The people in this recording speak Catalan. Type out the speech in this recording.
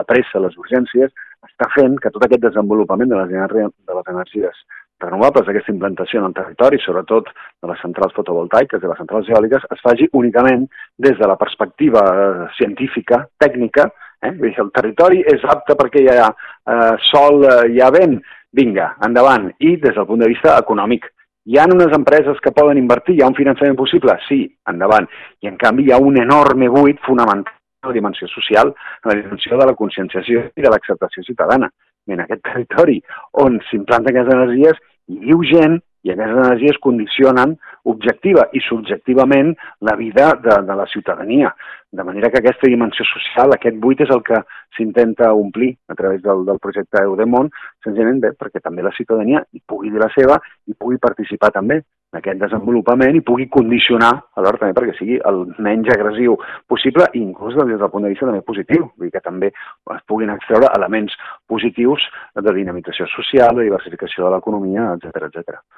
pressa, les urgències, està fent que tot aquest desenvolupament de les energies renovables, d'aquesta implantació en el territori, sobretot de les centrals fotovoltaiques, de les centrals eòliques, es faci únicament des de la perspectiva científica, tècnica. Vull dir, el territori és apte perquè hi ha sol, hi ha vent, vinga, endavant. I des del punt de vista econòmic, hi ha unes empreses que poden invertir, hi ha un finançament possible? Sí, endavant. I en canvi hi ha un enorme buit fonamental en la dimensió social, en la dimensió de la conscienciació i de l'acceptació ciutadana. En aquest territori on s'implanten aquestes energies hi viu gent i aquestes energies condicionen objectiva i subjectivament la vida de la ciutadania. De manera que aquesta dimensió social, aquest buit, és el que s'intenta omplir a través del projecte Eudemont, senzillament bé, perquè també la ciutadania hi pugui dir la seva i pugui participar també en aquest desenvolupament i pugui condicionar, alhora també perquè sigui el menys agressiu possible, inclús des del punt de vista també positiu, vull dir que també es puguin extreure elements positius de dinamització social, de diversificació de l'economia, etcètera, etcètera.